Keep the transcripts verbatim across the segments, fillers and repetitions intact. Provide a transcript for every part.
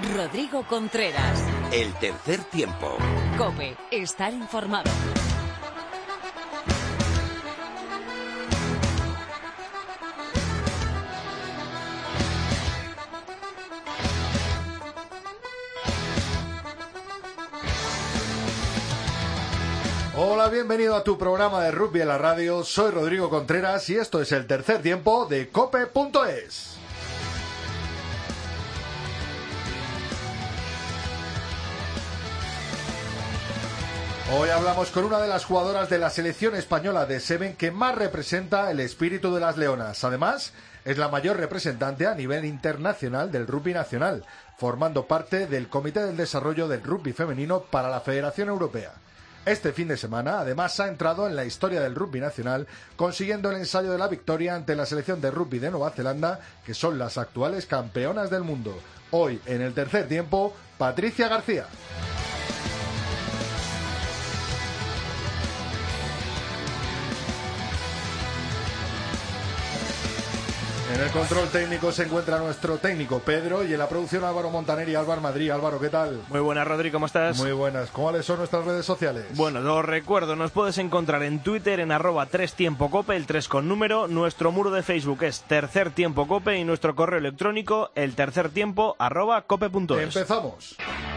Rodrigo Contreras. El tercer tiempo. COPE. Estar informado. Hola, bienvenido a tu programa de rugby en la radio. Soy Rodrigo Contreras y esto es el tercer tiempo de cope punto es. Hoy hablamos con una de las jugadoras de la selección española de Seven que más representa el espíritu de las leonas. Además, es la mayor representante a nivel internacional del rugby nacional, formando parte del Comité del Desarrollo del Rugby Femenino para la Federación Europea. Este fin de semana, además, ha entrado en la historia del rugby nacional, consiguiendo el ensayo de la victoria ante la selección de rugby de Nueva Zelanda, que son las actuales campeonas del mundo. Hoy, en el tercer tiempo, Patricia García. En el control técnico se encuentra nuestro técnico Pedro y en la producción Álvaro Montaner y Álvaro Madrid. Álvaro, ¿qué tal? Muy buenas, Rodri, ¿cómo estás? Muy buenas. ¿Cuáles son nuestras redes sociales? Bueno, lo recuerdo, nos puedes encontrar en Twitter en arroba tres tiempo cope, el tres con número, nuestro muro de Facebook es tercer tiempo cope y nuestro correo electrónico el tercer tiempo arroba cope punto es. Empezamos.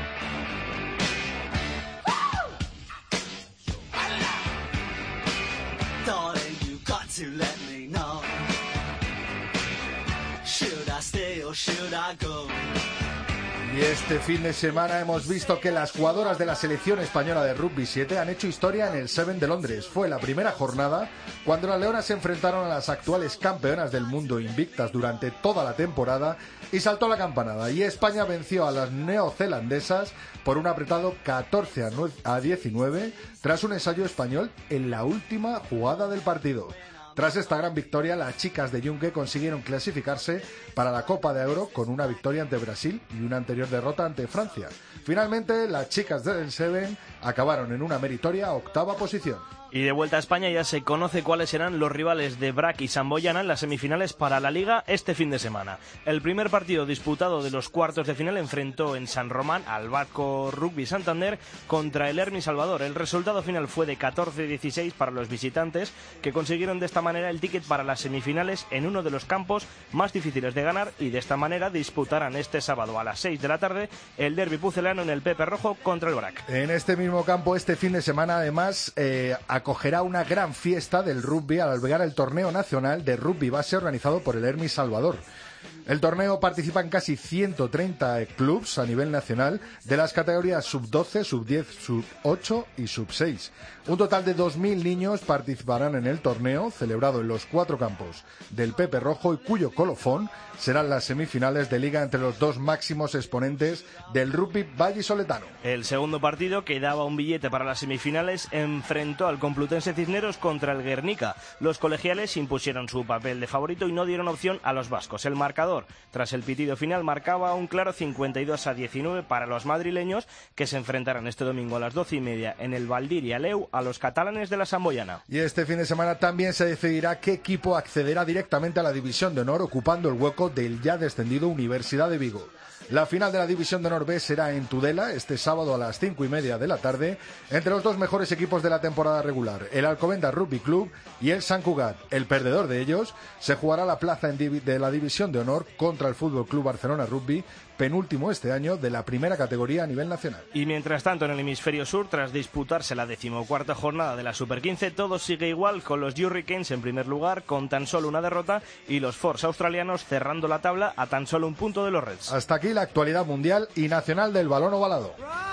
Y este fin de semana hemos visto que las jugadoras de la selección española de rugby siete han hecho historia en el Seven de Londres. Fue la primera jornada cuando las leonas se enfrentaron a las actuales campeonas del mundo invictas durante toda la temporada y saltó la campanada. Y España venció a las neozelandesas por un apretado catorce a diecinueve tras un ensayo español en la última jugada del partido. Tras esta gran victoria, las chicas de Yunque consiguieron clasificarse para la Copa de Oro con una victoria ante Brasil y una anterior derrota ante Francia. Finalmente, las chicas del Seven acabaron en una meritoria octava posición. Y de vuelta a España ya se conoce cuáles serán los rivales de Brac y Samboyana en las semifinales para la Liga este fin de semana. El primer partido disputado de los cuartos de final enfrentó en San Román al Barco Rugby Santander contra el Hermi Salvador. El resultado final fue de catorce a dieciséis para los visitantes, que consiguieron de esta manera el ticket para las semifinales en uno de los campos más difíciles de ganar, y de esta manera disputarán este sábado a las seis de la tarde el derbi pucelano en el Pepe Rojo contra el Brac. En este mismo campo, este fin de semana, además, eh, acogerá una gran fiesta del rugby al albergar el torneo nacional de rugby base organizado por el Hermi Salvador. El torneo participan casi ciento treinta clubs a nivel nacional de las categorías sub doce, sub diez, sub ocho y sub seis. Un total de dos mil niños participarán en el torneo, celebrado en los cuatro campos del Pepe Rojo y cuyo colofón serán las semifinales de liga entre los dos máximos exponentes del rugby vallisoletano. El segundo partido, que daba un billete para las semifinales, enfrentó al Complutense Cisneros contra el Guernica. Los colegiales impusieron su papel de favorito y no dieron opción a los vascos. El marcador, tras el pitido final, marcaba un claro cincuenta y dos a diecinueve para los madrileños, que se enfrentarán este domingo a las doce y media en el Valdir y Aleu a los catalanes de la Samboyana. Y este fin de semana también se decidirá qué equipo accederá directamente a la División de Honor, ocupando el hueco del ya descendido Universidad de Vigo. La final de la División de Honor B será en Tudela este sábado a las cinco y media de la tarde entre los dos mejores equipos de la temporada regular, el Alcobendas Rugby Club y el Sant Cugat. El perdedor de ellos se jugará la plaza en divi- de la División de Honor contra el Fútbol Club Barcelona Rugby, penúltimo este año de la primera categoría a nivel nacional. Y mientras tanto, en el hemisferio sur, tras disputarse la decimocuarta jornada de la Super quince, todo sigue igual, con los Hurricanes en primer lugar con tan solo una derrota y los Force australianos cerrando la tabla a tan solo un punto de los Reds. Hasta aquí la actualidad mundial y nacional del balón ovalado.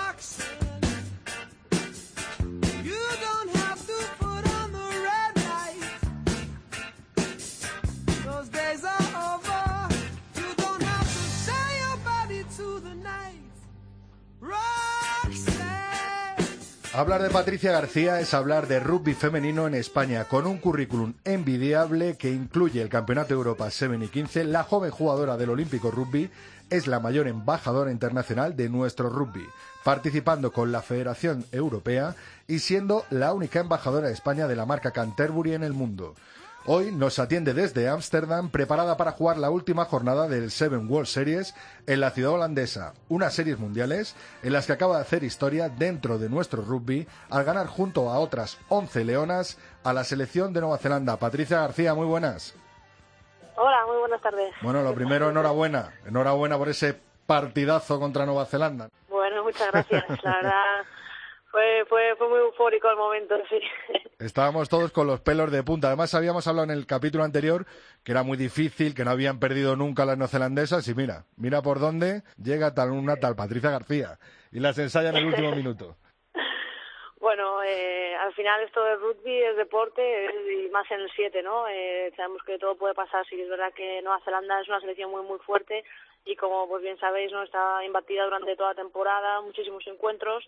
Hablar de Patricia García es hablar de rugby femenino en España, con un currículum envidiable que incluye el Campeonato de Europa Seven y quince. La joven jugadora del Olímpico Rugby es la mayor embajadora internacional de nuestro rugby, participando con la Federación Europea y siendo la única embajadora de España de la marca Canterbury en el mundo. Hoy nos atiende desde Ámsterdam, preparada para jugar la última jornada del Seven World Series en la ciudad holandesa, unas series mundiales en las que acaba de hacer historia dentro de nuestro rugby al ganar junto a otras once leonas a la selección de Nueva Zelanda. Patricia García, muy buenas. Hola, muy buenas tardes. Bueno, lo primero, enhorabuena. Enhorabuena por ese partidazo contra Nueva Zelanda. Bueno, muchas gracias. La verdad, fue, fue, fue muy eufórico el momento, sí. Estábamos todos con los pelos de punta. Además, habíamos hablado en el capítulo anterior que era muy difícil, que no habían perdido nunca las neozelandesas. Y mira, mira por dónde llega tal una tal Patricia García. Y las ensaya en el último minuto. Bueno, eh, al final esto del rugby es deporte, y más en el siete, ¿no? Eh, sabemos que todo puede pasar. Sí, es verdad que Nueva Zelanda es una selección muy, muy fuerte y como pues bien sabéis, no está imbatida durante toda la temporada, muchísimos encuentros.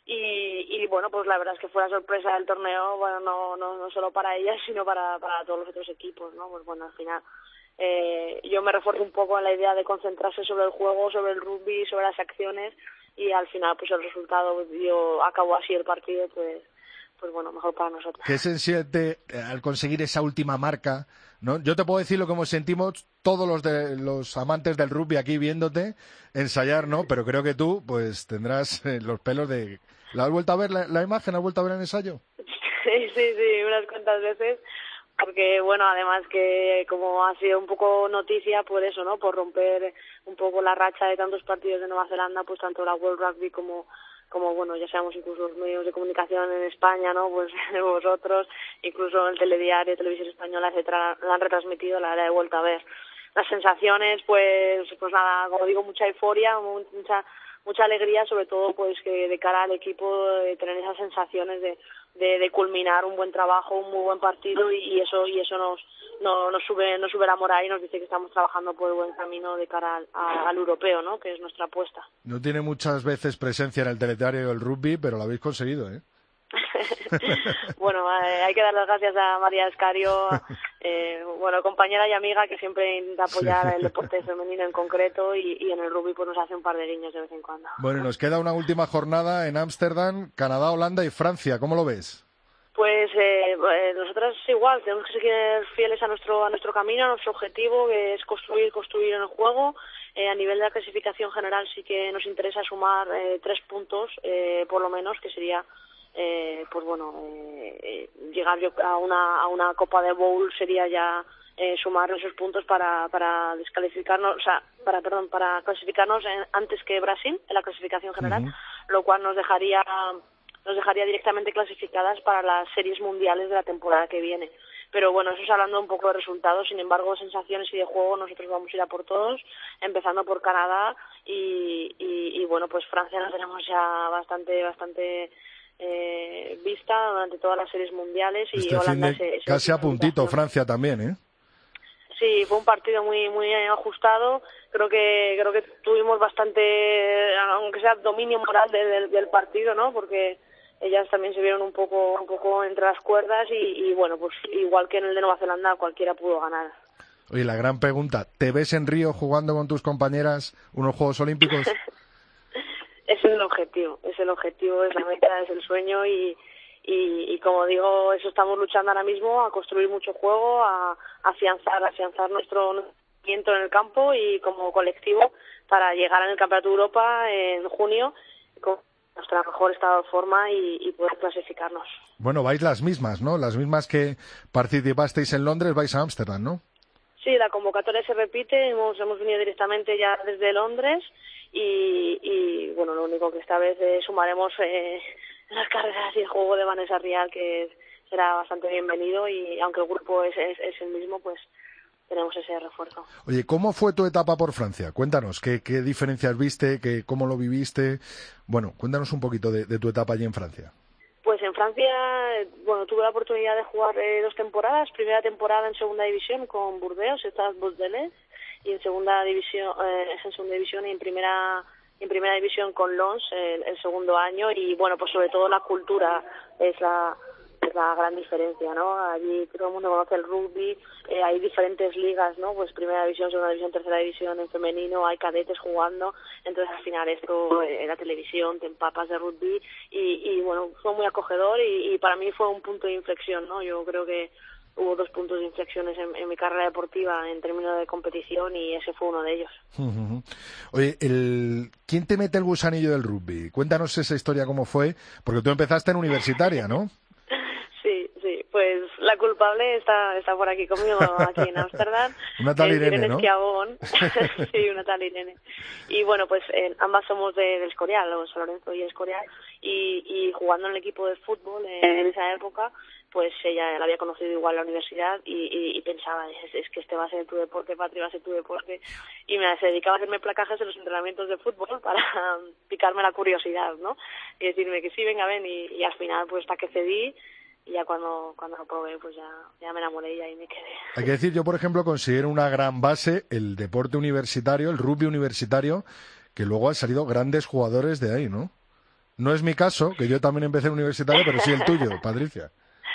Y, y bueno, pues la verdad es que fue la sorpresa del torneo, bueno, no, no, no solo para ellas, sino para, para todos los otros equipos, ¿no? Pues bueno, al final eh, yo me refuerzo un poco en la idea de concentrarse sobre el juego, sobre el rugby, sobre las acciones, y al final pues el resultado dio, acabó así el partido, pues pues bueno, mejor para nosotros. ¿Qué se siente al conseguir esa última marca? ¿No? Yo te puedo decir lo que hemos sentimos todos los de los amantes del rugby aquí viéndote ensayar, ¿no? Pero creo que tú pues tendrás eh, los pelos de... ¿La has vuelto a ver la, la imagen? ¿La has vuelto a ver el ensayo? Sí, sí, sí, unas cuantas veces. Porque, bueno, además que como ha sido un poco noticia por eso, ¿no? Por romper un poco la racha de tantos partidos de Nueva Zelanda, pues tanto la World Rugby como, como bueno, ya sabemos incluso los medios de comunicación en España, ¿no? Pues vosotros, incluso el telediario, Televisión Española, etcétera, la han retransmitido, la he vuelto a ver. Las sensaciones, pues, pues nada, como digo, mucha euforia, mucha mucha alegría, sobre todo pues que de cara al equipo de tener esas sensaciones de, de, de culminar un buen trabajo, un muy buen partido y, y eso y eso nos, no, nos sube nos sube la moral y nos dice que estamos trabajando por el buen camino de cara al, a, al europeo, ¿no? Que es nuestra apuesta. No tiene muchas veces presencia en el telediario del rugby, pero lo habéis conseguido, ¿eh? Bueno, eh, hay que dar las gracias a María Escario, eh, bueno, compañera y amiga que siempre intenta apoyar sí. el deporte femenino en concreto y, y en el rugby pues nos hace un par de guiños de vez en cuando. Bueno, nos queda una última jornada en Ámsterdam, Canadá, Holanda y Francia. ¿Cómo lo ves? Pues eh, eh, nosotras igual, tenemos que seguir fieles a nuestro a nuestro camino, a nuestro objetivo, que es construir, construir en el juego. Eh, a nivel de la clasificación general sí que nos interesa sumar eh, tres puntos, eh, por lo menos, que sería... Eh, pues bueno, eh, eh, llegar yo a una a una Copa de Bowl sería ya eh, sumar esos puntos para para descalificarnos, o sea, para perdón, para clasificarnos en, antes que Brasil en la clasificación general, uh-huh. Lo cual nos dejaría nos dejaría directamente clasificadas para las series mundiales de la temporada que viene. Pero bueno, eso es hablando un poco de resultados, sin embargo, sensaciones y de juego nosotros vamos a ir a por todos, empezando por Canadá y, y, y bueno, pues Francia la tenemos ya bastante bastante Eh, vista durante todas las series mundiales y este Holanda fin de, se, se casi a puntito Francia también, ¿eh? Sí, fue un partido muy muy ajustado. Creo que creo que tuvimos bastante, aunque sea dominio moral de, de, del partido, ¿no? Porque ellas también se vieron un poco un poco entre las cuerdas y, y bueno, pues igual que en el de Nueva Zelanda cualquiera pudo ganar. Oye, la gran pregunta, ¿te ves en Río jugando con tus compañeras unos Juegos Olímpicos? Ese es el objetivo, es el objetivo, es la meta, es el sueño y, y, y como digo, eso estamos luchando ahora mismo, a construir mucho juego, a, a afianzar, a afianzar nuestro movimiento en el campo y como colectivo para llegar en el Campeonato de Europa en junio con nuestra mejor estado de forma y, y poder clasificarnos. Bueno, vais las mismas, ¿no? Las mismas que participasteis en Londres, vais a Ámsterdam, ¿no? Sí, la convocatoria se repite, hemos, hemos venido directamente ya desde Londres. Y, y bueno, lo único que esta vez eh, sumaremos eh, las carreras y el juego de Vanessa Rial, que será bastante bienvenido y aunque el grupo es, es, es el mismo, pues tenemos ese refuerzo. Oye, ¿cómo fue tu etapa por Francia? Cuéntanos, ¿qué, qué diferencias viste? Qué, ¿Cómo lo viviste? Bueno, cuéntanos un poquito de, de tu etapa allí en Francia. Pues en Francia, bueno, tuve la oportunidad de jugar eh, dos temporadas. Primera temporada en segunda división con Burdeos, Stade Bordelais, y en segunda división, eh, en segunda división y en primera en primera división con Lons el, el segundo año y bueno, pues sobre todo la cultura es la es la gran diferencia, ¿no? Allí todo el mundo conoce el rugby, eh, hay diferentes ligas, ¿no? Pues primera división, segunda división, tercera división en femenino, hay cadetes jugando, entonces al final esto en eh, la televisión te empapas de rugby y, y bueno, fue muy acogedor y, y para mí fue un punto de inflexión, ¿no? Yo creo que hubo dos puntos de inflexiones en, en mi carrera deportiva en términos de competición y ese fue uno de ellos. Uh-huh. Oye, el... ¿quién te mete el gusanillo del rugby? Cuéntanos esa historia, cómo fue, porque tú empezaste en universitaria, ¿no? Sí, sí, pues la culpable está está por aquí conmigo, aquí en Ámsterdam. Una tal Irene, Irene ¿no? Esquiabón. Sí, una tal Irene. Y bueno, pues eh, ambas somos de, de Escorial, o San Lorenzo y Escorial, y, y jugando en el equipo de fútbol eh, en esa época, pues ella la había conocido igual en la universidad y, y, y pensaba, es, es que este va a ser tu deporte, Patri, va a ser tu deporte, y me se dedicaba a hacerme placajes en los entrenamientos de fútbol para picarme la curiosidad, ¿no? Y decirme que sí, venga, ven, y, y al final, pues hasta que cedí, y ya cuando cuando lo probé, pues ya, ya me enamoré y ahí me quedé. Hay que decir, yo por ejemplo considero una gran base el deporte universitario, el rugby universitario, que luego han salido grandes jugadores de ahí, ¿no? No es mi caso, que yo también empecé en universitario, pero sí el tuyo, Patricia.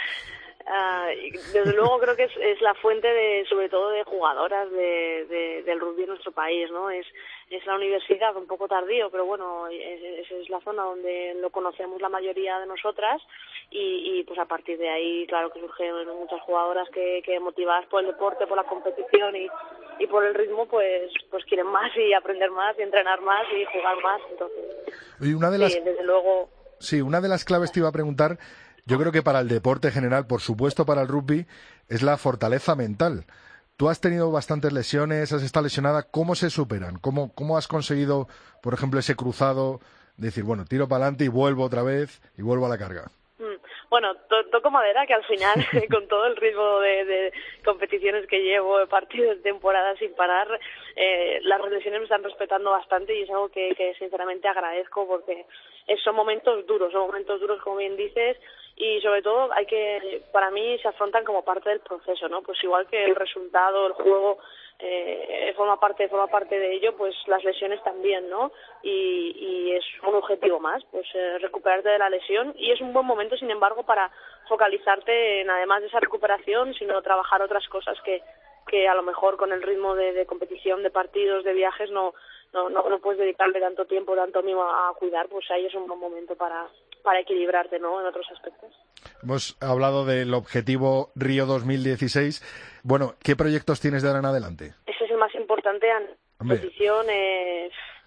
Uh, desde luego creo que es, es la fuente de, sobre todo de jugadoras de, de, del rugby en nuestro país, ¿no? Es, es la universidad, un poco tardío, pero bueno, es, es la zona donde lo conocemos la mayoría de nosotras y, y pues a partir de ahí, claro que surgen muchas jugadoras que, que motivadas por el deporte, por la competición y, y por el ritmo, pues pues quieren más y aprender más y entrenar más y jugar más, entonces. Y una de las... Sí, desde luego. Sí, una de las claves te iba a preguntar. Yo creo que para el deporte general, por supuesto para el rugby, es la fortaleza mental. Tú has tenido bastantes lesiones, has estado lesionada. ¿Cómo se superan? ¿Cómo, cómo has conseguido, por ejemplo, ese cruzado? Decir, bueno, tiro para adelante y vuelvo otra vez y vuelvo a la carga. Bueno, to toco madera, que al final, con todo el ritmo de, de competiciones que llevo, de partidos, de temporadas sin parar, eh, las lesiones me están respetando bastante y es algo que, que sinceramente agradezco porque son momentos duros, son momentos duros, como bien dices, y sobre todo hay que, para mí se afrontan como parte del proceso, ¿no? Pues igual que el resultado, el juego, eh, forma parte forma parte de ello, pues las lesiones también, ¿no? Y, y es un objetivo más, pues eh, recuperarte de la lesión, y es un buen momento, sin embargo, para focalizarte en, además de esa recuperación, sino trabajar otras cosas que, que a lo mejor con el ritmo de, de competición, de partidos, de viajes, no, no, no, no puedes dedicarle tanto tiempo, tanto mimo a, a cuidar, pues ahí es un buen momento para, para equilibrarte, ¿no?, en otros aspectos. Hemos hablado del objetivo Río dos mil dieciséis. Bueno, ¿qué proyectos tienes de ahora en adelante? Ese es el más importante en la competición, eh,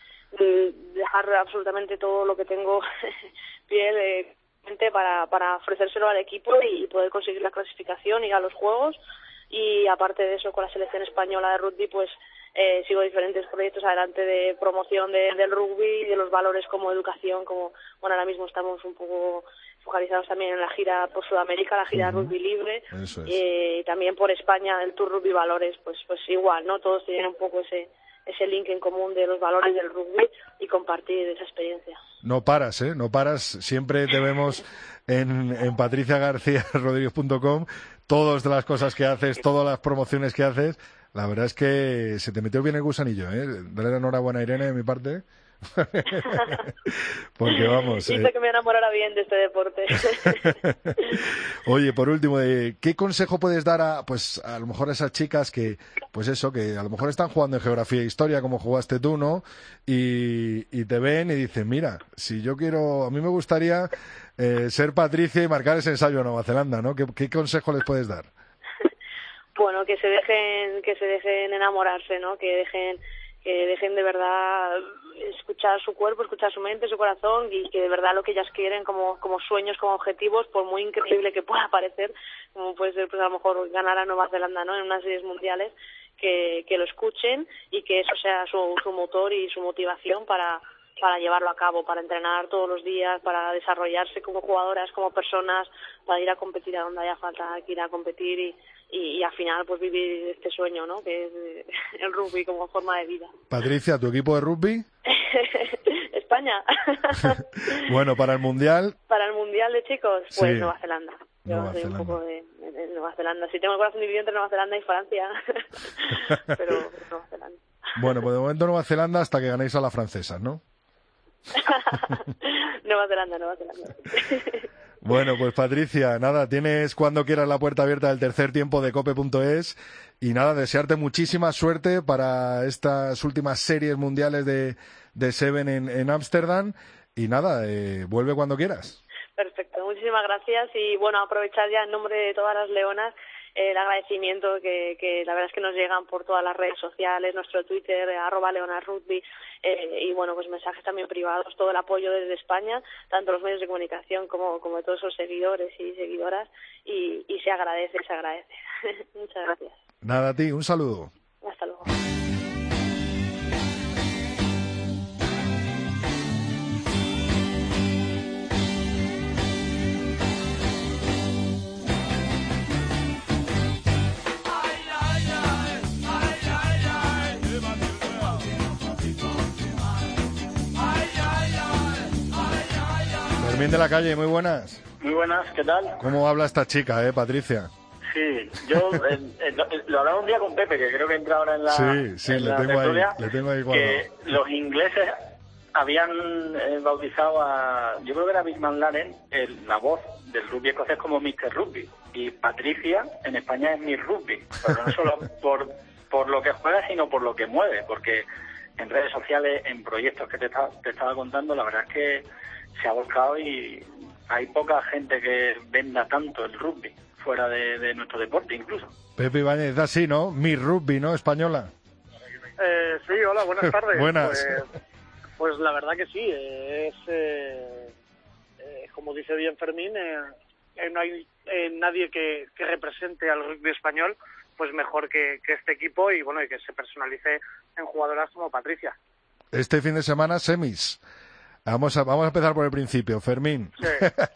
dejar absolutamente todo lo que tengo piel eh, para, para ofrecérselo al equipo y poder conseguir la clasificación y ir a los Juegos. Y aparte de eso, con la selección española de rugby, pues eh, sigo diferentes proyectos adelante de promoción de, del rugby y de los valores como educación, como, bueno, ahora mismo estamos un poco focalizados también en la gira por Sudamérica, la gira uh-huh. Rugby Libre, Eso es. y también por España, el Tour Rugby Valores, pues pues igual, ¿no? Todos tienen un poco ese ese link en común de los valores del rugby y compartir esa experiencia. No paras, ¿eh? No paras. Siempre te vemos en, en patricia garcía rodríguez punto com, todas las cosas que haces, todas las promociones que haces. La verdad es que se te metió bien el gusanillo, ¿eh? Dale enhorabuena a Irene de mi parte. Porque vamos... Dice eh... que me enamorara bien de este deporte. Oye, por último, eh, ¿qué consejo puedes dar a, pues, a lo mejor a esas chicas que, pues eso, que a lo mejor están jugando en geografía e historia como jugaste tú, ¿no? Y, y te ven y dicen, mira, si yo quiero, a mí me gustaría eh, ser Patricia y marcar ese ensayo a Nueva Zelanda, ¿no? ¿Qué, qué consejo les puedes dar? Bueno, que se dejen, que se dejen enamorarse, ¿no? Que dejen, que dejen de verdad escuchar su cuerpo, escuchar su mente, su corazón, y que de verdad lo que ellas quieren como, como sueños, como objetivos, por muy increíble que pueda parecer, como puede ser pues a lo mejor ganar a Nueva Zelanda, ¿no?, en unas series mundiales, que, que lo escuchen y que eso sea su, su motor y su motivación para, para llevarlo a cabo, para entrenar todos los días, para desarrollarse como jugadoras, como personas, para ir a competir a donde haya falta que ir a competir y Y, y al final pues vivir este sueño, ¿no?, que es el rugby como forma de vida. Patricia, ¿tu equipo de rugby? España. Bueno, para el Mundial... Para el Mundial de chicos, pues sí. Nueva Zelanda. Yo Nueva soy Zelanda. un poco de, de, de Nueva Zelanda. Sí, tengo el corazón dividido entre Nueva Zelanda y Francia, pero Nueva Zelanda. Bueno, pues de momento Nueva Zelanda hasta que ganéis a las francesas, ¿no? Nueva Zelanda, Nueva Zelanda. Bueno, pues Patricia, nada, tienes cuando quieras la puerta abierta del tercer tiempo de cope punto es y nada, desearte muchísima suerte para estas últimas series mundiales de, de Seven en Ámsterdam y nada, eh, vuelve cuando quieras. Perfecto, muchísimas gracias y bueno, aprovechar ya en nombre de todas las leonas el agradecimiento que, que la verdad es que nos llegan por todas las redes sociales, nuestro Twitter, arroba leonarrugby, eh, y bueno, pues mensajes también privados, todo el apoyo desde España, tanto los medios de comunicación como, como de todos esos seguidores y seguidoras, y, y se agradece, se agradece. Muchas gracias. Nada, a ti, un saludo. Hasta luego. Fermín de la Calle, muy buenas. Muy buenas, ¿qué tal? ¿Cómo habla esta chica, eh, Patricia? Sí, yo eh, eh, lo, lo hablaba un día con Pepe, que creo que entra ahora en la Sí, sí, en le, la tengo ahí, tertulia, le tengo ahí que guardado. los ingleses habían eh, bautizado a, yo creo que era Bill McLaren, el, la voz del rugby escocés como mister Rugby, y Patricia en España es Miss Rugby, pero no solo por, por lo que juega, sino por lo que mueve, porque en redes sociales, en proyectos que te, está, te estaba contando, la verdad es que se ha volcado y hay poca gente que venda tanto el rugby fuera de, de nuestro deporte incluso. Pepe Ibáñez, así, ¿no? Miss Rugby, ¿no? Española. Eh, sí, hola, buenas tardes. Buenas. Pues, pues la verdad que sí, eh, es, eh, eh, como dice bien Fermín, eh, eh, no hay eh, nadie que, que represente al rugby español pues mejor que, que este equipo y bueno y que se personalice en jugadoras como Patricia. Este fin de semana, semis. Vamos a, vamos a empezar por el principio, Fermín. Sí.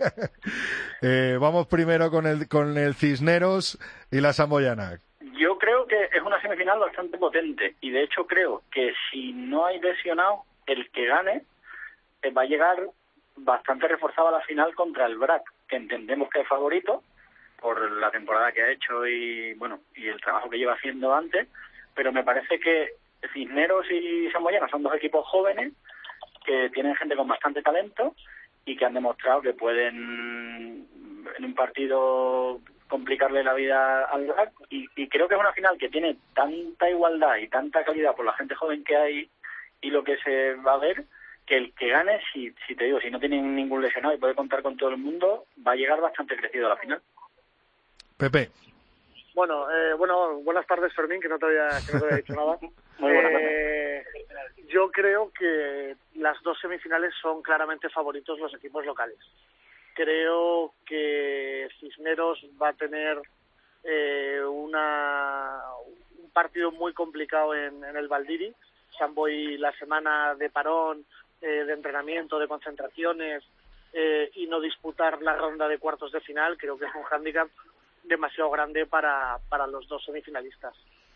eh, vamos primero con el, con el Cisneros y la Samboyana. Yo creo que es una semifinal bastante potente y de hecho creo que si no hay lesionado, el que gane eh, va a llegar bastante reforzado a la final contra el B R A C, que entendemos que es favorito por la temporada que ha hecho y bueno y el trabajo que lleva haciendo antes, pero me parece que Cisneros y Samboyana son dos equipos jóvenes que tienen gente con bastante talento y que han demostrado que pueden en un partido complicarle la vida al B R A C y, y creo que es una final que tiene tanta igualdad y tanta calidad por la gente joven que hay y lo que se va a ver, que el que gane, si, si te digo, si no tiene ningún lesionado y puede contar con todo el mundo, va a llegar bastante crecido a la final. Pepe. Bueno, eh, bueno, buenas tardes Fermín, que no te había, que no te había dicho nada. Muy buenas eh, yo creo que las dos semifinales son claramente favoritos los equipos locales. Creo que Cisneros va a tener eh, una, un partido muy complicado en, en el Valdiri. Samboy la semana de parón, eh, de entrenamiento, de concentraciones eh, y no disputar la ronda de cuartos de final, creo que es un hándicap demasiado grande para, para los dos semifinalistas.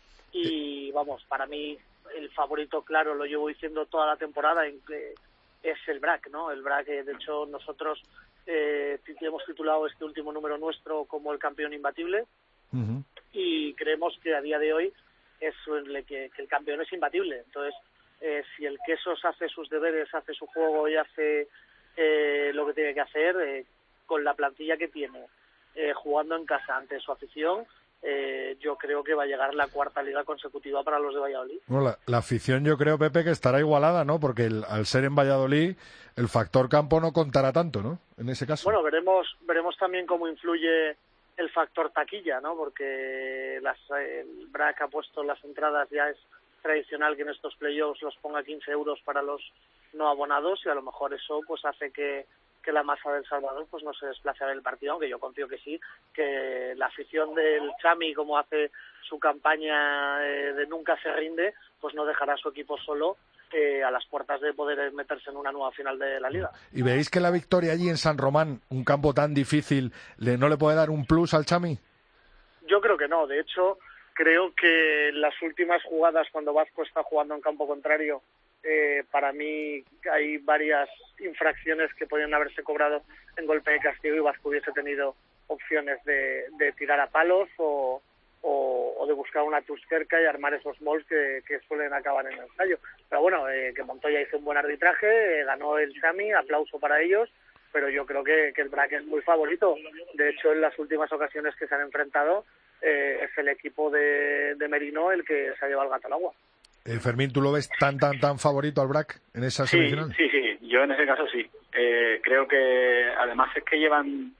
Y vamos, para mí el favorito, claro, lo llevo diciendo toda la temporada, en que es el B R A C, ¿no? El B R A C, de hecho, nosotros eh, hemos titulado este último número nuestro como el campeón imbatible uh-huh. y creemos que a día de hoy es el, que, que el campeón es imbatible. Entonces, eh, si el Quesos hace sus deberes, hace su juego y hace eh, lo que tiene que hacer, eh, con la plantilla que tiene, eh, jugando en casa ante su afición, eh, yo creo que va a llegar la cuarta liga consecutiva para los de Valladolid. Bueno, la, la afición yo creo, Pepe, que estará igualada, ¿no? Porque el, al ser en Valladolid, el factor campo no contará tanto, ¿no? En ese caso. Bueno, veremos, veremos también cómo influye el factor taquilla, ¿no? Porque las, el B R A C ha puesto las entradas, ya es tradicional que en estos playoffs los ponga quince euros para los no abonados y a lo mejor eso pues hace que, que la masa del Salvador pues no se desplace a ver el partido, aunque yo confío que sí, que la afición del Chami, como hace su campaña eh, de nunca se rinde, pues no dejará a su equipo solo eh, a las puertas de poder meterse en una nueva final de la Liga. ¿Y veis que la victoria allí en San Román, un campo tan difícil, le, no le puede dar un plus al Chami? Yo creo que no, de hecho creo que las últimas jugadas cuando Vasco está jugando en campo contrario, eh, para mí hay varias infracciones que podrían haberse cobrado en golpe de castigo y Vasco hubiese tenido opciones de, de tirar a palos o, o, o de buscar una tusquerca y armar esos mols que, que suelen acabar en el ensayo. Pero bueno, eh, que Montoya hizo un buen arbitraje, eh, ganó el Chami, aplauso para ellos, pero yo creo que, que el B R A C es muy favorito. De hecho, en las últimas ocasiones que se han enfrentado, eh, es el equipo de, de Merino el que se ha llevado el gato al agua. Eh, Fermín, ¿tú lo ves tan, tan, tan favorito al B R A C en esa sí, semifinal? Sí, sí, yo en ese caso sí. Eh, creo que además es que llevan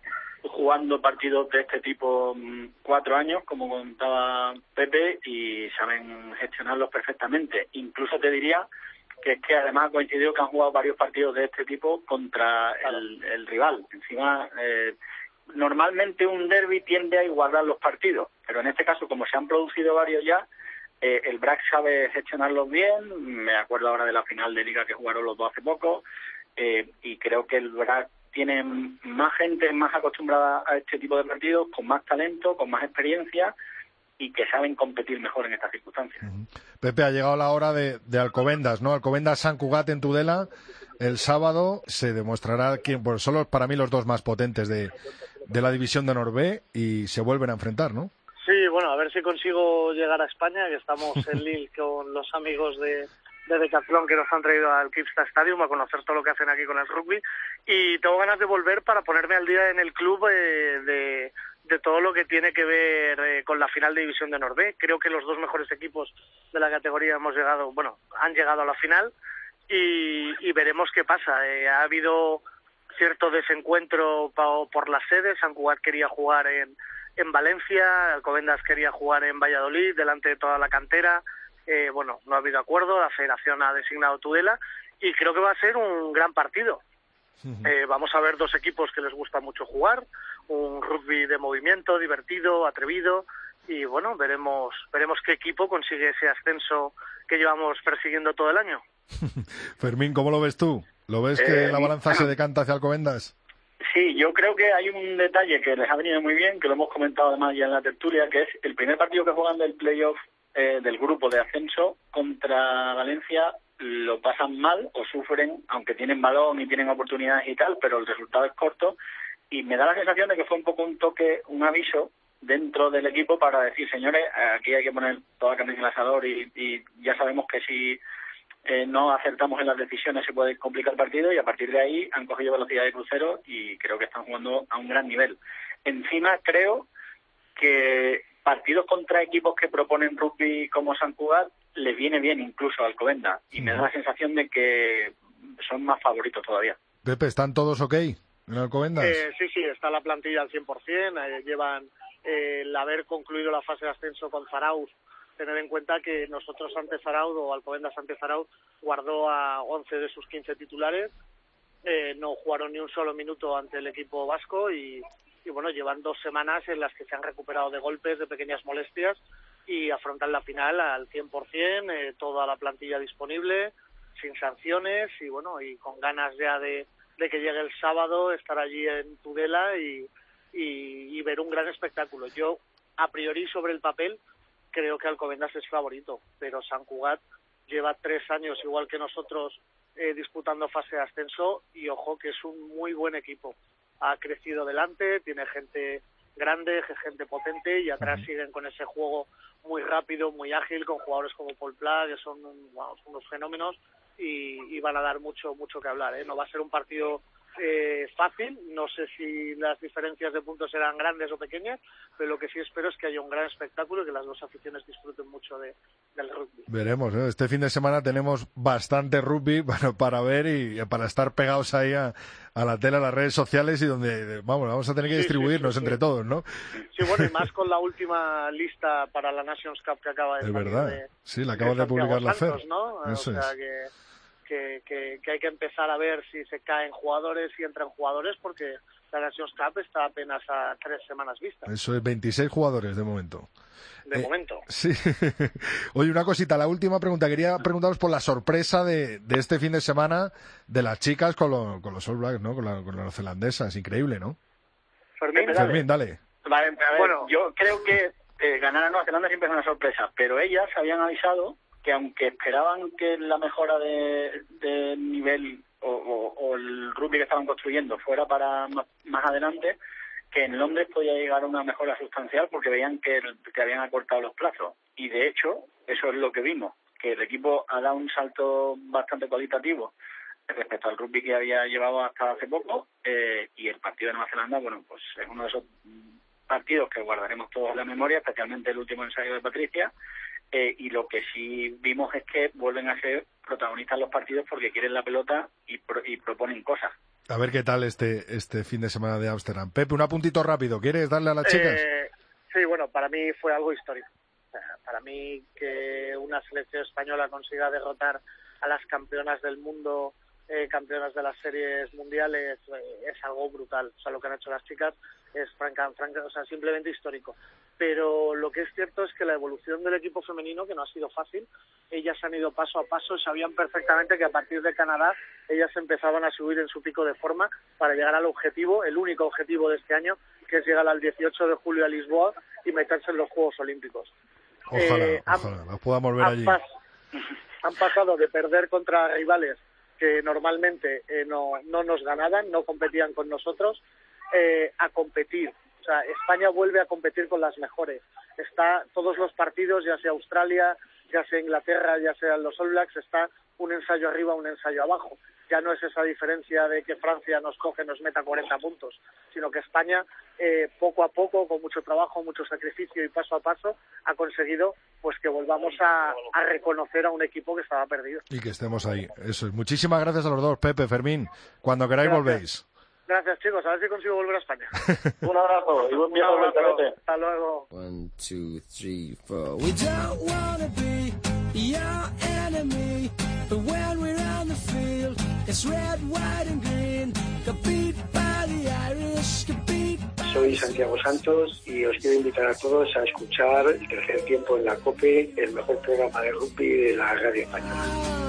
jugando partidos de este tipo cuatro años, como contaba Pepe, y saben gestionarlos perfectamente. Incluso te diría que es que además ha coincidido que han jugado varios partidos de este tipo contra el, el rival. Encima, eh, normalmente un derbi tiende a igualar los partidos, pero en este caso, como se han producido varios ya, eh, el B R A C sabe gestionarlos bien. Me acuerdo ahora de la final de Liga que jugaron los dos hace poco, eh, y creo que el B R A C tiene más gente más acostumbrada a este tipo de partidos, con más talento, con más experiencia y que saben competir mejor en estas circunstancias. Uh-huh. Pepe, ha llegado la hora de, de Alcobendas, ¿no? Alcobendas-Sant Cugat en Tudela. El sábado se demostrará quién, pues son los, para mí los dos más potentes de, de la división de Honor B y se vuelven a enfrentar, ¿no? Sí, bueno, a ver si consigo llegar a España, que estamos en Lille con los amigos de... de Decathlon que nos han traído al Kipsta Stadium a conocer todo lo que hacen aquí con el rugby, y tengo ganas de volver para ponerme al día en el club eh, de, de todo lo que tiene que ver eh, con la final de División de Honor B. Creo que los dos mejores equipos de la categoría hemos llegado, bueno, han llegado a la final y, y veremos qué pasa. Eh, ha habido cierto desencuentro pa, por las sedes. Sant Cugat quería jugar en, en Valencia, Alcobendas quería jugar en Valladolid, delante de toda la cantera. Eh, bueno, no ha habido acuerdo, la federación ha designado Tudela y creo que va a ser un gran partido. Uh-huh. Eh, vamos a ver dos equipos que les gusta mucho jugar, un rugby de movimiento, divertido, atrevido, y bueno, veremos veremos qué equipo consigue ese ascenso que llevamos persiguiendo todo el año. Fermín, ¿cómo lo ves tú? ¿Lo ves eh, que la balanza se decanta hacia Alcobendas? Sí, yo creo que hay un detalle que les ha venido muy bien, que lo hemos comentado además ya en la tertulia, que es el primer partido que juegan del playoff Eh, del grupo de ascenso contra Valencia. Lo pasan mal o sufren, aunque tienen balón y tienen oportunidades y tal, pero el resultado es corto, y me da la sensación de que fue un poco un toque, un aviso dentro del equipo para decir, señores, aquí hay que poner toda la carne en el asador, y, y ya sabemos que si eh, no acertamos en las decisiones se puede complicar el partido, y a partir de ahí han cogido velocidad de crucero y creo que están jugando a un gran nivel. Encima creo que partidos contra equipos que proponen rugby como Sant Cugat les viene bien incluso a Alcobendas, y me da la sensación de que son más favoritos todavía. Pepe, ¿están todos ok en Alcobendas? Eh, sí, sí, está la plantilla al cien por ciento, eh, llevan eh, el haber concluido la fase de ascenso con Zarauz. Tener en cuenta que nosotros ante Zarauz, o Alcobendas ante Zarauz, guardó a once de sus quince titulares, eh, no jugaron ni un solo minuto ante el equipo vasco, y Y bueno, llevan dos semanas en las que se han recuperado de golpes, de pequeñas molestias, y afrontan la final al cien por ciento, eh, toda la plantilla disponible, sin sanciones, y bueno, y con ganas ya de, de que llegue el sábado, estar allí en Tudela y, y, y ver un gran espectáculo. Yo, a priori, sobre el papel, creo que Alcobendas es favorito, pero Sant Cugat lleva tres años, igual que nosotros, eh, disputando fase de ascenso, y ojo que es un muy buen equipo. Ha crecido delante, tiene gente grande, gente potente, y atrás siguen con ese juego muy rápido, muy ágil, con jugadores como Paul Pla, que son vamos, unos fenómenos, y, y van a dar mucho mucho que hablar, ¿eh? No va a ser un partido eh, fácil, no sé si las diferencias de puntos serán grandes o pequeñas, pero lo que sí espero es que haya un gran espectáculo y que las dos aficiones disfruten mucho de, del rugby. Veremos, ¿eh? Este fin de semana tenemos bastante rugby para, para ver y para estar pegados ahí a, a la tela, a las redes sociales, y donde, vamos, vamos a tener que sí, distribuirnos sí, sí, entre sí. todos, ¿no? Sí, bueno, y más con la última lista para la Nations Cup que acaba de es salir. verdad. De, sí, la acaba de, de publicar la F E R, ¿no? Eso o sea, es. que, que, que, que hay que empezar a ver si se caen jugadores y entran jugadores, porque la Nations Cup está apenas a tres semanas vista. Eso es, veintiséis jugadores de momento. De eh, momento. Sí. Oye, una cosita, la última pregunta. Quería preguntaros por la sorpresa de, de este fin de semana de las chicas con, lo, con los All Blacks, ¿no? Con, la, con las neozelandesas. Increíble, ¿no? Fermín, Dale. Fermín, dale. Vale, a ver, Bueno. yo creo que eh, ganar a Nueva Zelanda siempre es una sorpresa, pero ellas habían avisado que aunque esperaban que la mejora de, de nivel o, o, o el rugby que estaban construyendo fuera para más, más adelante, que en Londres podía llegar a una mejora sustancial porque veían que, que habían acortado los plazos. Y de hecho, eso es lo que vimos, que el equipo ha dado un salto bastante cualitativo respecto al rugby que había llevado hasta hace poco, eh, y el partido de Nueva Zelanda, bueno, pues es uno de esos partidos que guardaremos todos en la memoria, especialmente el último ensayo de Patricia, eh, y lo que sí vimos es que vuelven a ser protagonistas en los partidos porque quieren la pelota y, pro, y proponen cosas. A ver qué tal este este fin de semana de Ámsterdam. Pepe, un apuntito rápido. ¿Quieres darle a las chicas? Eh, sí, bueno, para mí fue algo histórico. Para mí que una selección española consiga derrotar a las campeonas del mundo, eh, campeonas de las series mundiales, eh, es algo brutal. O sea, lo que han hecho las chicas es franca, franca, o sea, simplemente histórico. Pero lo que es cierto es que la evolución del equipo femenino, que no ha sido fácil, ellas han ido paso a paso, sabían perfectamente que a partir de Canadá ellas empezaban a subir en su pico de forma para llegar al objetivo, el único objetivo de este año, que es llegar al dieciocho de julio a Lisboa y meterse en los Juegos Olímpicos. Ojalá, eh, ojalá, han, nos podamos ver han allí. Pas, han pasado de perder contra rivales que normalmente eh, no, no nos ganaban, no competían con nosotros, eh, a competir. O sea, España vuelve a competir con las mejores. Está todos los partidos, ya sea Australia, ya sea Inglaterra, ya sean los All Blacks, está un ensayo arriba, un ensayo abajo. Ya no es esa diferencia de que Francia nos coge, nos meta cuarenta puntos, sino que España, eh, poco a poco, con mucho trabajo, mucho sacrificio y paso a paso, ha conseguido pues que volvamos a, a reconocer a un equipo que estaba perdido. Y que estemos ahí. Eso es. Muchísimas gracias a los dos, Pepe, Fermín. Cuando queráis Gracias. volvéis. Gracias, chicos. A ver si consigo volver a España. Un abrazo y buen viaje al Belterete. Hasta luego. One, two, three, four. We don't wanna be your enemy, but when we're on the field, it's red, white and green. Compete by the Irish, compete. Soy Santiago Santos y os quiero invitar a todos a escuchar El Tercer Tiempo en la COPE, el mejor programa de rugby de la radio española.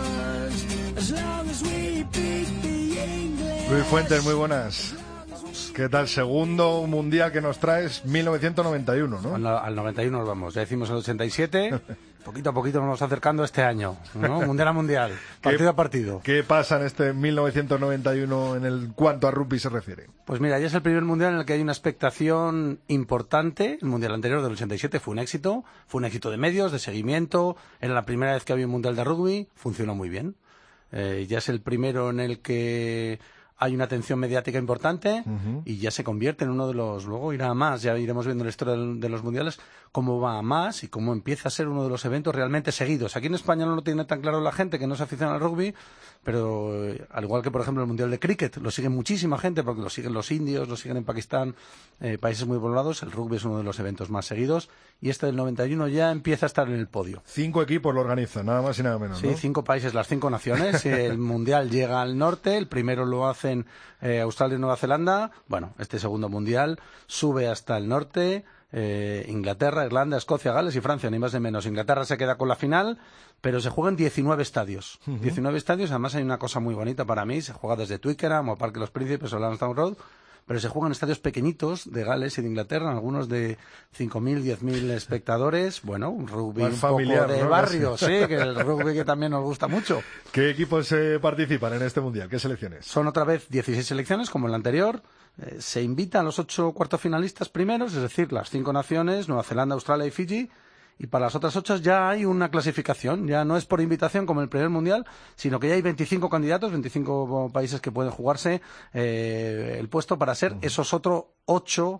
As long as we beat the English. Luis Fuentes, muy buenas. ¿Qué tal? Segundo mundial que nos traes, mil novecientos noventa y uno, ¿no? Al, al noventa y uno nos vamos. Ya decimos el ochenta y siete. Poquito a poquito nos vamos acercando este año, ¿no? Mundial a mundial, partido a partido. ¿Qué pasa en este mil novecientos noventa y uno en el cuanto a rugby se refiere? Pues mira, ya es el primer mundial en el que hay una expectación importante. El mundial anterior del ochenta y siete fue un éxito, fue un éxito de medios, de seguimiento. Era la primera vez que había un mundial de rugby, funcionó muy bien. Eh, ya es el primero en el que hay una atención mediática importante uh-huh. y ya se convierte en uno de los... Luego irá a más, ya iremos viendo la historia de, de los mundiales, cómo va a más y cómo empieza a ser uno de los eventos realmente seguidos. Aquí en España no lo tiene tan claro la gente, que no se aficiona al rugby, pero eh, al igual que, por ejemplo, el mundial de cricket, lo sigue muchísima gente porque lo siguen los indios, lo siguen en Pakistán, eh, países muy poblados. El rugby es uno de los eventos más seguidos y este del noventa y uno ya empieza a estar en el podio. Cinco equipos lo organizan, nada más y nada menos, Sí, ¿no? cinco países, las cinco naciones. El mundial llega al norte, el primero lo hacen eh, Australia y Nueva Zelanda. Bueno, este segundo mundial sube hasta el norte. Eh, Inglaterra, Irlanda, Escocia, Gales y Francia, ni más ni menos. Inglaterra se queda con la final, pero se juegan diecinueve estadios. Uh-huh. diecinueve estadios, además hay una cosa muy bonita para mí, se juega desde Twickenham o Parque Los Príncipes o Lansdowne Road, pero se juegan estadios pequeñitos de Gales y de Inglaterra, algunos de cinco mil, diez mil espectadores. Bueno, un rugby más un familiar, poco de ¿no? barrio, sí, que el rugby que también nos gusta mucho. ¿Qué equipos eh, participan en este mundial? ¿Qué selecciones? Son otra vez dieciséis selecciones, como el anterior. Eh, se invita a los ocho cuartos finalistas primeros, es decir, las cinco naciones, Nueva Zelanda, Australia y Fiji. Y para las otras ocho ya hay una clasificación, ya no es por invitación como el primer mundial, sino que ya hay veinticinco candidatos, veinticinco países que pueden jugarse eh, el puesto para ser esos otros ocho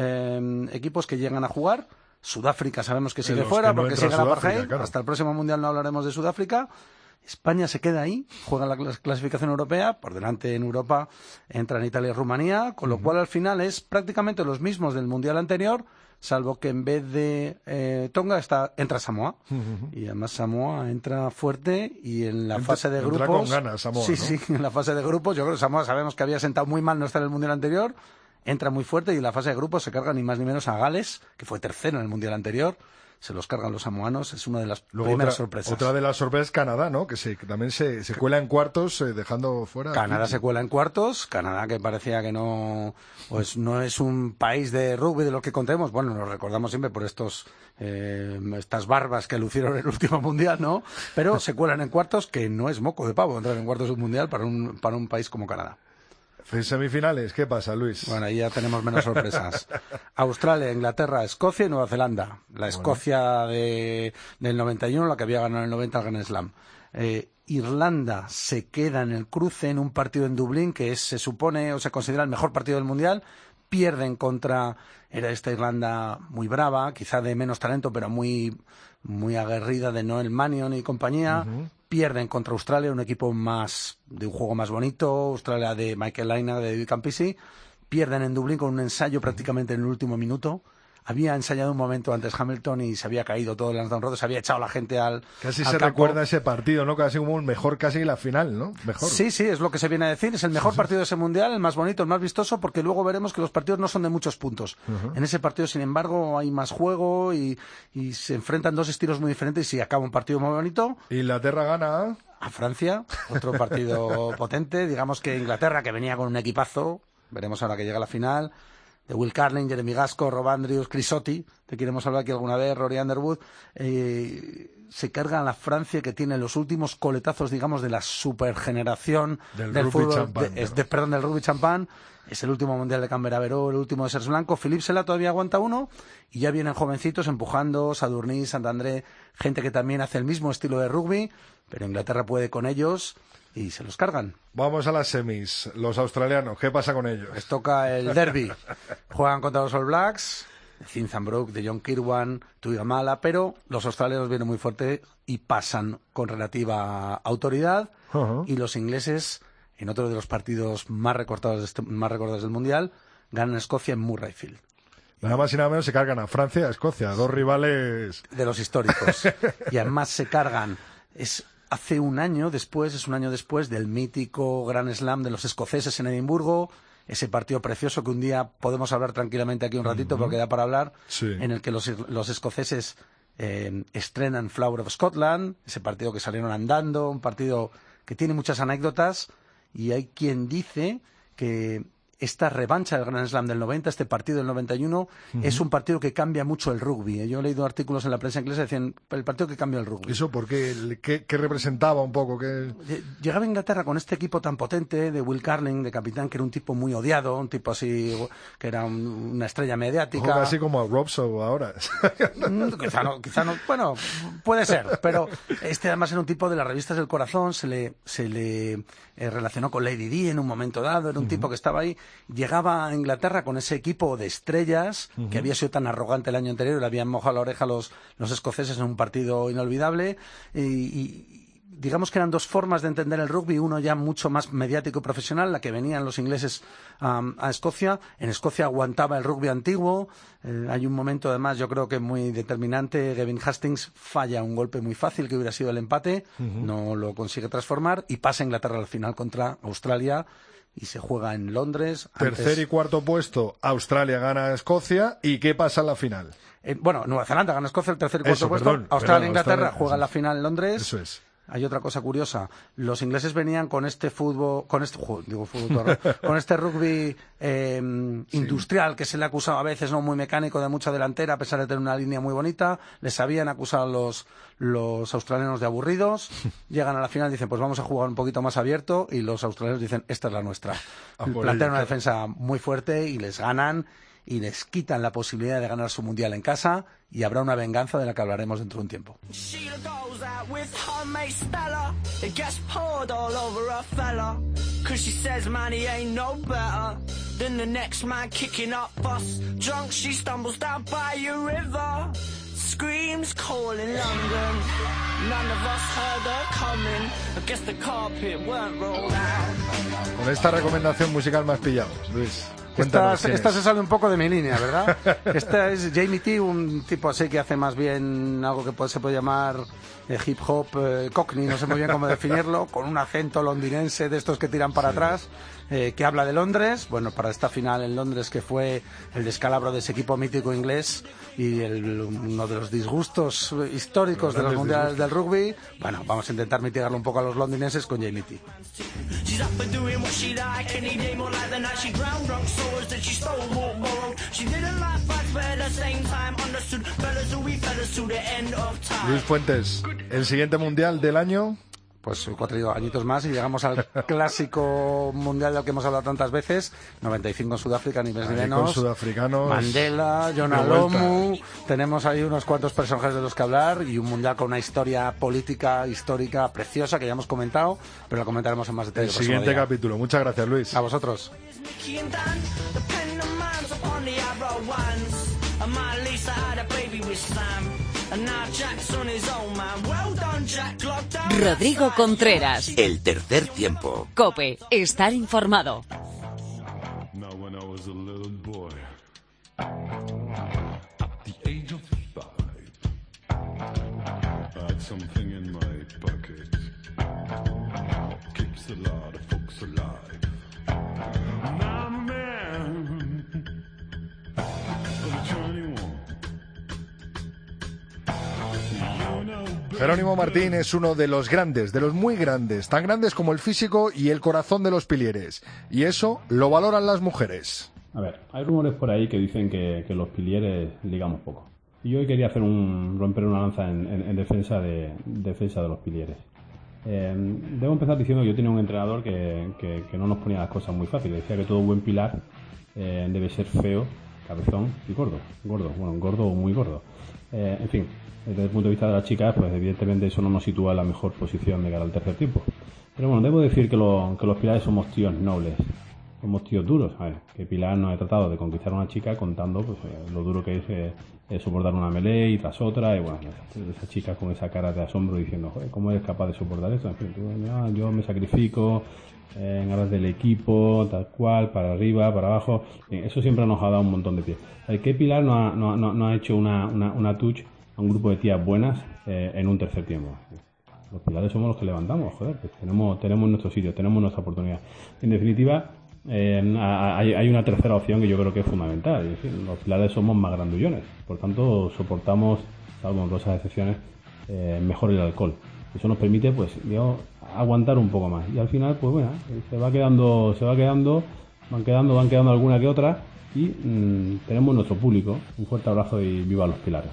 eh, equipos que llegan a jugar. Sudáfrica sabemos que sigue fuera no porque sigue la apartheid, claro. Hasta el próximo mundial no hablaremos de Sudáfrica. España se queda ahí, juega la clasificación europea, por delante en Europa entran Italia y Rumanía, con lo uh-huh. cual al final es prácticamente los mismos del mundial anterior, salvo que en vez de eh, Tonga está, entra Samoa. Uh-huh. Y además Samoa entra fuerte y en la entra, fase de grupos... Entra con ganas Samoa, Sí, ¿no? sí, en la fase de grupos. Yo creo que Samoa sabemos que había sentado muy mal no estar en el mundial anterior. Entra muy fuerte y en la fase de grupos se carga ni más ni menos a Gales, que fue tercero en el mundial anterior. Se los cargan los samoanos, es una de las Luego primeras otra, sorpresas. Otra de las sorpresas es Canadá, ¿no? Que, se, que también se, se cuela en cuartos, eh, dejando fuera... Canadá se cuela en cuartos, Canadá que parecía que no pues no es un país de rugby de los que contemos, bueno, lo recordamos siempre por estos eh, estas barbas que lucieron en el último mundial, ¿no? Pero se cuelan en cuartos, que no es moco de pavo entrar en cuartos de un mundial para un, para un país como Canadá. Semifinales, ¿qué pasa, Luis? Bueno, ahí ya tenemos menos sorpresas. Australia, Inglaterra, Escocia y Nueva Zelanda. La Escocia de, del noventa y uno, la que había ganado en el noventa el Grand Slam. Eh, Irlanda se queda en el cruce en un partido en Dublín que es, se supone o se considera el mejor partido del Mundial, pierden contra era esta Irlanda muy brava, quizá de menos talento, pero muy, muy aguerrida, de Noel Mannion y compañía. Uh-huh. Pierden contra Australia, un equipo más de un juego más bonito, Australia de Michael Laine, de David Campisi. Pierden en Dublín con un ensayo prácticamente en el último minuto. Había ensayado un momento antes Hamilton y se había caído todo el Lansdowne Road, se había echado la gente al Casi al se campo. recuerda ese partido, ¿no? Casi como un mejor, casi la final, ¿no? Mejor. Sí, sí, es lo que se viene a decir. Es el mejor Sí, sí. partido de ese Mundial, el más bonito, el más vistoso, porque luego veremos que los partidos no son de muchos puntos. Uh-huh. En ese partido, sin embargo, hay más juego y, y se enfrentan dos estilos muy diferentes y acaba un partido muy bonito. Inglaterra gana a Francia, otro partido potente. Digamos que Inglaterra, que venía con un equipazo, veremos ahora que llega a la final, de Will Carling, Jeremy Gasco, Rob Andrews, Chris Otti, te queremos hablar aquí alguna vez, Rory Underwood, eh, se carga a la Francia que tiene los últimos coletazos, digamos, de la supergeneración del, del rugby fútbol, champán, de, ¿no? de, perdón, del rugby champán. Es el último mundial de Canberra Veró, el último de Serge Blanco. Philippe Sela todavía aguanta uno y ya vienen jovencitos empujando, Sadurní, Santandré, gente que también hace el mismo estilo de rugby, pero Inglaterra puede con ellos y se los cargan. Vamos a las semis. Los australianos, ¿qué pasa con ellos? Les toca el derbi. Juegan contra los All Blacks, de Zinzambrook, de John Kirwan, Tuigamala, pero los australianos vienen muy fuerte y pasan con relativa autoridad. Uh-huh. Y los ingleses, en otro de los partidos más recordados, de este, más recordados del Mundial, ganan a Escocia en Murrayfield. Nada más y nada menos se cargan a Francia y a Escocia, dos rivales... De los históricos. Y además se cargan... Es hace un año después, es un año después del mítico Grand Slam de los escoceses en Edimburgo, ese partido precioso que un día podemos hablar tranquilamente aquí un ratito, uh-huh. porque da para hablar, sí. en el que los, los escoceses eh, estrenan Flower of Scotland, ese partido que salieron andando, un partido que tiene muchas anécdotas, y hay quien dice que esta revancha del Grand Slam del noventa, este partido del noventa y uno, uh-huh. es un partido que cambia mucho el rugby. Yo he leído artículos en la prensa inglesa que decían el partido que cambió el rugby. ¿Eso por qué? ¿Qué, qué representaba un poco? ¿Qué... Llegaba a Inglaterra con este equipo tan potente de Will Carling, de capitán, que era un tipo muy odiado, un tipo así, que era un, una estrella mediática. Joder, así como a Robso ahora. quizá no, quizá no, bueno, puede ser, pero este además era un tipo de las revistas del corazón, se le, se le eh, relacionó con Lady Di en un momento dado, era un uh-huh. tipo que estaba ahí. Llegaba a Inglaterra con ese equipo de estrellas, uh-huh. que había sido tan arrogante el año anterior, le habían mojado la oreja a los, los escoceses en un partido inolvidable, y, y digamos que eran dos formas de entender el rugby, uno ya mucho más mediático y profesional, la que venían los ingleses um, a Escocia. En Escocia aguantaba el rugby antiguo, eh, hay un momento además yo creo que muy determinante, Gavin Hastings falla un golpe muy fácil que hubiera sido el empate, uh-huh. no lo consigue transformar y pasa a Inglaterra al final contra Australia, y se juega en Londres. Tercer Antes... y cuarto puesto, Australia gana a Escocia. ¿Y qué pasa en la final? Eh, bueno, Nueva Zelanda gana a Escocia el tercer y cuarto Eso, puesto. perdón, Australia e perdón, Inglaterra Australia, juegan eso la es. final en Londres. Eso es. Hay otra cosa curiosa. Los ingleses venían con este fútbol, con este, digo fútbol, con este rugby eh, sí. industrial que se le ha acusado a veces, no muy mecánico, de mucha delantera, a pesar de tener una línea muy bonita. Les habían acusado los, los australianos de aburridos. Llegan a la final y dicen, pues vamos a jugar un poquito más abierto. Y los australianos dicen, esta es la nuestra. Plantean una defensa muy fuerte y les ganan. Y les quitan la posibilidad de ganar su mundial en casa y habrá una venganza de la que hablaremos dentro de un tiempo. Screams calling London. None of us heard her coming. I guess the carpet weren't rolled out. Con esta recomendación musical me has pillado, Luis. Esta, esta se sale un poco de mi línea, ¿verdad? Esta es Jamie T, un tipo así que hace más bien algo que puede, se puede llamar eh, hip hop eh, cockney, no sé muy bien cómo definirlo, con un acento londinense de estos que tiran para sí. atrás, eh, que habla de Londres, bueno, para esta final en Londres que fue el descalabro de ese equipo mítico inglés y el, uno de los disgustos históricos los de los mundiales del rugby. Bueno, vamos a intentar mitigarlo un poco a los londinenses con Jamie T. Luis Fuentes, el siguiente mundial del año. Pues cuatro añitos más y llegamos al clásico mundial del que hemos hablado tantas veces, noventa y cinco en Sudáfrica, ni más ni menos. Con sudafricanos. Mandela, John Alomu, tenemos ahí unos cuantos personajes de los que hablar y un mundial con una historia política, histórica, preciosa que ya hemos comentado, pero la comentaremos en más detalle. El siguiente capítulo. Muchas gracias, Luis. A vosotros. And my Lisa had a baby with Sam. And now Jack's on his own, man. Well done, Jack. Lockdown. Rodrigo Contreras. El tercer tiempo. COPE. Estar informado. Now when I was a little boy, at the age of five, I had something in my pocket. Keeps a lot of folks alive. Now I'm a man of twenty-one. You know, Jerónimo Martín es uno de los grandes, de los muy grandes, tan grandes como el físico y el corazón de los pilieres. Y eso lo valoran las mujeres. A ver, hay rumores por ahí que dicen que, que los pilieres ligamos poco. Y yo hoy quería hacer un romper una lanza en, en, en defensa de defensa de los pilieres. Eh, debo empezar diciendo que yo tenía un entrenador que, que, que no nos ponía las cosas muy fáciles. Decía que todo buen pilar eh, debe ser feo, cabezón y gordo. Gordo, bueno, gordo o muy gordo. Eh, en fin, desde el punto de vista de las chicas, pues evidentemente eso no nos sitúa en la mejor posición de cara al tercer tiempo. Pero bueno, debo decir que, lo, que los pilares somos tíos nobles. Somos tíos duros. A ver, que Pilar no he tratado de conquistar a una chica contando pues eh, lo duro que es eh, eh, soportar una melee y tras otra. Y bueno, esa, esa chica con esa cara de asombro diciendo, joder, ¿cómo eres capaz de soportar esto? En fin, yo, yo me sacrifico eh, en aras del equipo, tal cual, para arriba, para abajo. Bien, eso siempre nos ha dado un montón de pie. ¿Qué Pilar no ha, no, no, no ha hecho una, una, una touch a un grupo de tías buenas eh, en un tercer tiempo? Los pilares somos los que levantamos, joder, pues tenemos, tenemos nuestro sitio, tenemos nuestra oportunidad. En definitiva, eh, hay, hay una tercera opción que yo creo que es fundamental. Es decir, los pilares somos más grandullones, por tanto soportamos, salvo en cosas excepciones, eh, mejor el alcohol. Eso nos permite, pues, digamos, aguantar un poco más. Y al final, pues bueno, se va quedando, se va quedando, van quedando, van quedando alguna que otra y mmm, tenemos nuestro público. Un fuerte abrazo y viva los pilares.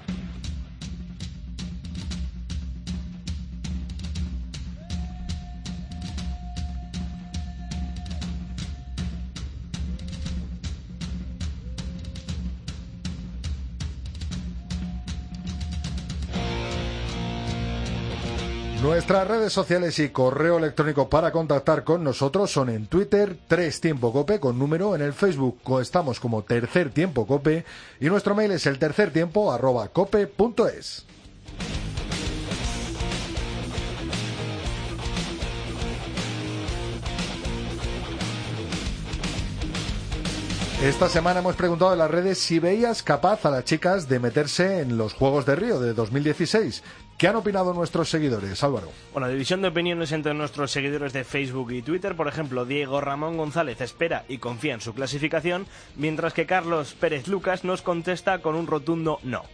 Nuestras redes sociales y correo electrónico para contactar con nosotros son en Twitter, tres tiempo cope con número, en el Facebook estamos como Tercer Tiempo Cope y nuestro mail es el tercertiempo arroba cope punto es. Esta semana hemos preguntado en las redes si veías capaz a las chicas de meterse en los Juegos de Río de dos mil dieciséis. ¿Qué han opinado nuestros seguidores, Álvaro? Bueno, división de opiniones entre nuestros seguidores de Facebook y Twitter. Por ejemplo, Diego Ramón González espera y confía en su clasificación, mientras que Carlos Pérez Lucas nos contesta con un rotundo no.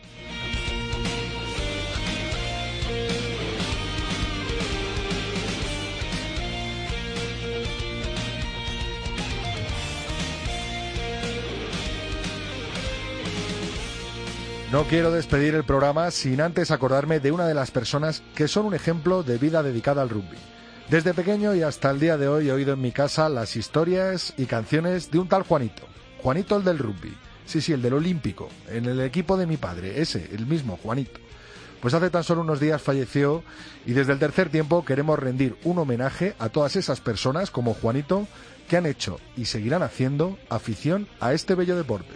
No quiero despedir el programa sin antes acordarme de una de las personas que son un ejemplo de vida dedicada al rugby. Desde pequeño y hasta el día de hoy he oído en mi casa las historias y canciones de un tal Juanito. Juanito el del rugby. Sí, sí, el del Olímpico, en el equipo de mi padre, ese, el mismo Juanito. Pues hace tan solo unos días falleció y desde el tercer tiempo queremos rendir un homenaje a todas esas personas como Juanito que han hecho y seguirán haciendo afición a este bello deporte.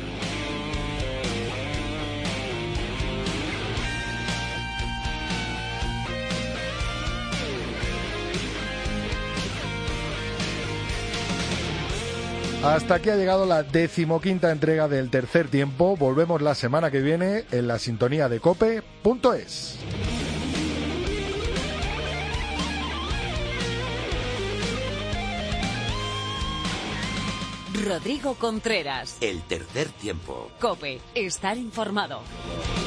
Hasta aquí ha llegado la decimoquinta entrega del tercer tiempo. Volvemos la semana que viene en la sintonía de cope punto es. Rodrigo Contreras. El tercer tiempo. COPE. Estar informado.